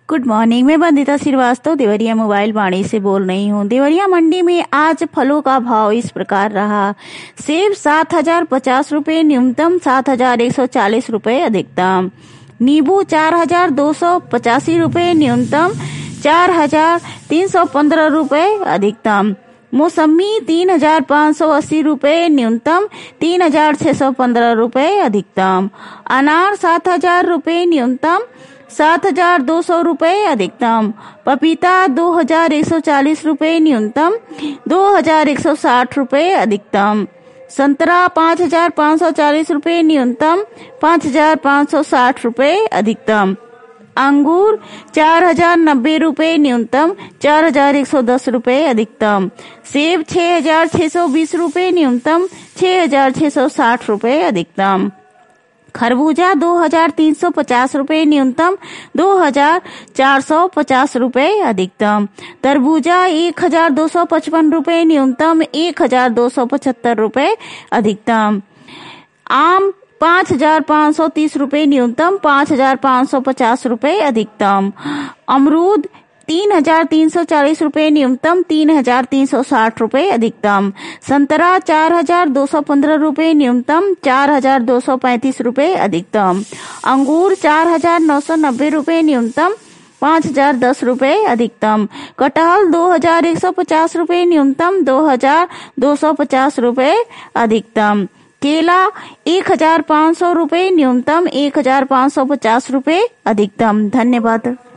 Good morning. मैं Vandita Srivastava Deoria mobile Vani से बोल रही हूँ। देवरिया मंडी में आज फलों का भाव इस प्रकार रहा। सेब 7,050 रुपए न्यूनतम, 7,140 रुपए अधिकतम। नींबू 4,285 रुपए न्यूनतम, 4,315 रुपए अधिकतम। मौसमी 3,580 रुपए न्यूनतम, 3,615 रुपए अधिकतम। अनार 7,000 रुपए न्यूनतम, 7,200 रुपए अधिकतम। पपीता 2,140 रुपए न्यूनतम, 2,160 रुपए अधिकतम। संतरा 5,540 रुपए न्यूनतम, 5,560 रुपए अधिकतम। अंगूर 4,090 रुपए न्यूनतम, 4,110 रुपए अधिकतम। सेब 6,620 रुपए न्यूनतम, 6,660 रुपए अधिकतम। खरबूजा 2,350 रुपए न्यूनतम, 2,450 रुपए अधिकतम। तरबूजा 1,255 रुपए न्यूनतम, 1,275 रुपए अधिकतम। आम 5,530 रुपए न्यूनतम, 5,550 रुपए अधिकतम। अमरूद 3,340 रुपए न्यूनतम, 3,360 रुपए अधिकतम। संतरा 4,215 रुपए न्यूनतम, 4,235 रुपए अधिकतम। अंगूर 4,990 रुपए न्यूनतम, 5,010 रुपए अधिकतम। कटहल 2,150 रुपए न्यूनतम, 2,250 रुपए अधिकतम। केला 1,500 रुपए न्यूनतम, 1,550 रुपए अधिकतम। धन्यवाद।